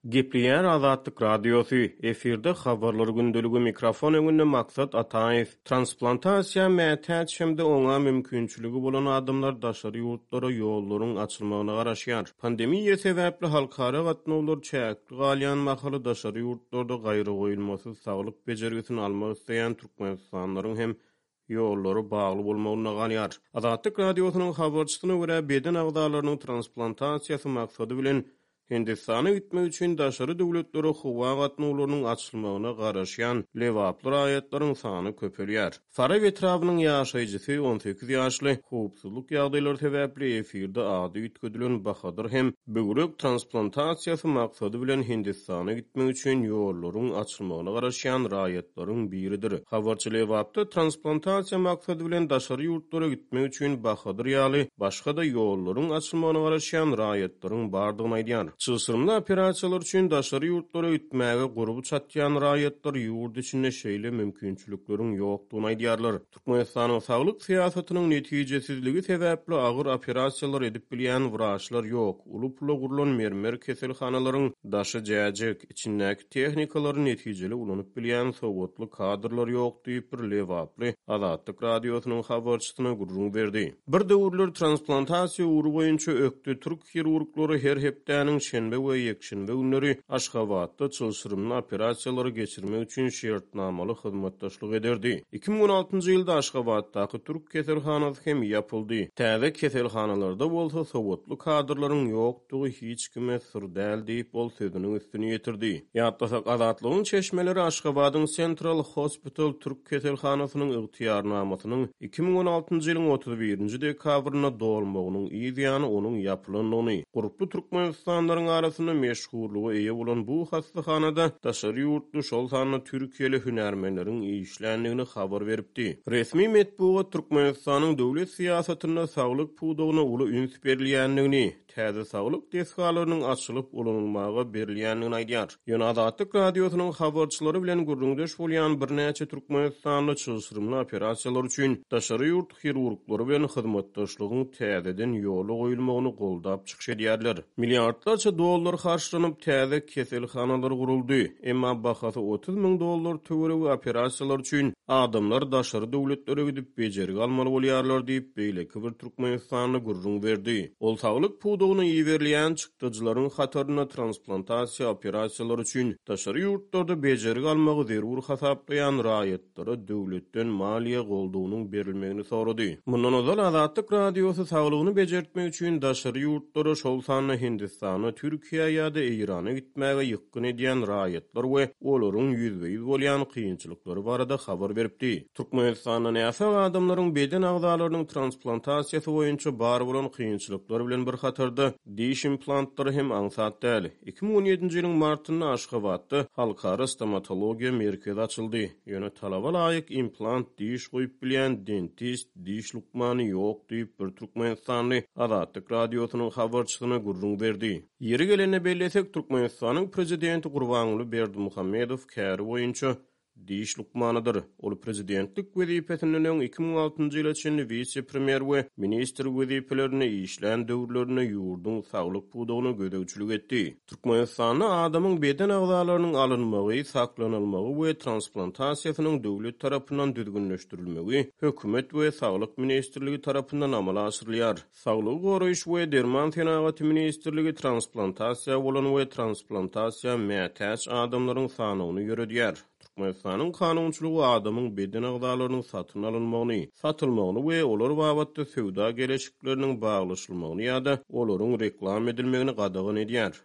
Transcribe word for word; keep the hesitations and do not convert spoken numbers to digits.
Gepliýär Azatlyk radiosu, efirde habarlar gündölügi mikrofon öňünde maksat Ataýew. Transplantasiýa mätäç hemde oňa mümkinçiligi bolan adamlar daşary ýurtlara ýollaryň açylmagyna garaşýar. Pandemiýa sebäpli halkara gatnawlar çäkli galýan mahaly daşary ýurtlarda gaýry goýulmasy saglyk bejergisini almak isleýän türkmenistanylaryň hem ýollary bagly bolmagyna galýar. Azatlyk radiosynyň habarçysyna görä beden agdalarynyň transplantasiýasy maksady bilen Hindistany gitmek üçin daşary döwletlere howa gatnawlarynyň açylmagyna garaşýan lewaply raýatlaryň sany köpelýär. Faraw etrabynyň ýaşaýjysy on sekiz ýaşly howpsuzlyk ýagdaýlary sebäpli efirde ady ütkedilen Bahadyr hem böwrek transplantasiýasy maksady bilen Hindistana gitmek üçin ýollaryň açylmagyna garaşýan raýatlaryň biridir. Habarçy lewapda transplantasiýa maksady bilen daşary ýurtlara gitmek üçin Bahadyr ýaly başga da ýollaryň açylmagyna garaşýan raýatlaryň bardygyny aýdýar. Çysyrmly operasiýalar üçin daşary ýurtlara gitmäge guruby çatýan raýatlar ýurt içinde şeýle mümkinçilikleriň ýokdugyny aýdýarlar. Türkmenistanyň saglyk siýasatynyň netijesizligi sebäpli agyr operasiýalar edip bilýän wraçlar ýok. Uly-puly gurulan mermer keselhanalaryň daşy jäjek içindäki tehnikalarny netijeli ulanyp bilýän sowatly kadrlar ýok diýip bir lewaply Azatlyk radiosynyň habarçysyna gurrun berdi. Bir döwürler transplantasiýa uğru boýunça ökdi türk hirurglary her hepdäniň şenbe we ýekşenbe günleri Aşgabatda çylşyrymly operasiýalary geçirmek üçin şertnamaly hyzmatdaşlyk ederdi. iki bin on altyncy ýylda Aşgabatdaky türk keselhanasy hem ýapyldy. Täze keselhanalarda bolsa sowatly kadrlaryň ýokdugy hiç kime sır däl diýip bol sözüni üstüne ýetirdi. Ýatlasak Azatlygyň çeşmeleri Aşgabatyň Central Hospital türk keselhanasynyň ygtyýarnamasynyň iki bin on altyncy ýylyň otuz birinji dekabryna dolmagynyň ýa-da onuň ýapylanyny guruply türkmenistanyň arasyna meşhurlugy eýe bolan bu hastahanada daşary ýurtly şol sanly türkiyeli hünärmenleriň işlendigini habar beripdi. Resmi metbuat Türkmenistanyň döwlet siýasatyna saglyk puwdagyna uly üns berilýändigini, täze saglyk deskalarynyň açylyp ulanylmagy berilýändigini aýdýar. Ýöne Azatlyk radiosynyň habarçylary bilen gurrundaş bolýan bir näçe türkmenistanyň çylşyrymly operasiýalar üçin daşary ýurt hirurglary bilen hyzmatdaşlygyň täzeden ýoly goýulmagyny goldap çykşedýärler. Milliardlarça dollar harçlanyp täze keselhanalar guruldy. Emma bahasy otuz ming dollar töweregi operasiýalar üçin adamlar daşary döwletlere gidip bejerigi almaly bolýarlar diýip beýleki bir Türkmenistanyny gurrun berdi. Ol saglyk puwdagyny ýeberilýän çykdyjylaryň hataryna transplantasiýa operasiýalary üçin daşary ýurtlarda bejerigi almagy zerur hasaplayan raýatlara döwletden maliýe goldugynyň berilmegini sorady. Mundan ozal Azatlyk radiosy saglygyny bejertmek üçin daşary ýurtlara şol sanly Hindistana, Türkiýe ýa-da Irana gitmäge ýykyn edýän raýatlar we olaryň ýüzbeýiz bolýan kynçylyklary barada habar beripdi. Türkmenistanyň näse adamlaryň beden agdalarynyň transplantasiýasy boýunça bar bolan kynçylyklary bilen bir hatarda diş implantlary hem aňsat däl. iki bin on ýedinji ýylyň martynda Aşgabatda halkara stomatologiýa merkezi açyldy. Ýöne talaba laýyk implant diş goýup bilýän dentist diş lukmany ýok diýip bir Türkmenistanyň Azatlyk radiosynyň habarçysyna gurrun berdi. Yeri gelene bellesek Türkmenistanyň prezidenti Gurbanuly Berdimuhammedow käri boýunça diş lukmanydyr. Ol prezidentlik wezipesinden iki bin altyncy ýyla çyn vice premier we minister wezipelerini işlän döwürlerine ýurdun saglyk puwdagyna gödäwçilik etdi. Türkmenistanyň adamyň beden agdalarynyň alynmagy, saklanylmagy we transplantasiýasynyň döwlet tarapyndan düzgünleşdirilmegi hökümet we saglyk ministrligi tarapyndan amala asyrylýar. Saglyk goraýyş we derman senaty ministrligi transplantasiýa bolan we transplantasiýa mätäç adamlaryň sanyny ýöredýär. Türkmenistanyň kanunçylygy adamyň beden agdalarynyň satyn alynmagyny, satylmagyny we olar babatda söwda gelişikleriniň baglaşylmagyny ýa-da olaryň reklam edilmegini gadagyn edýär.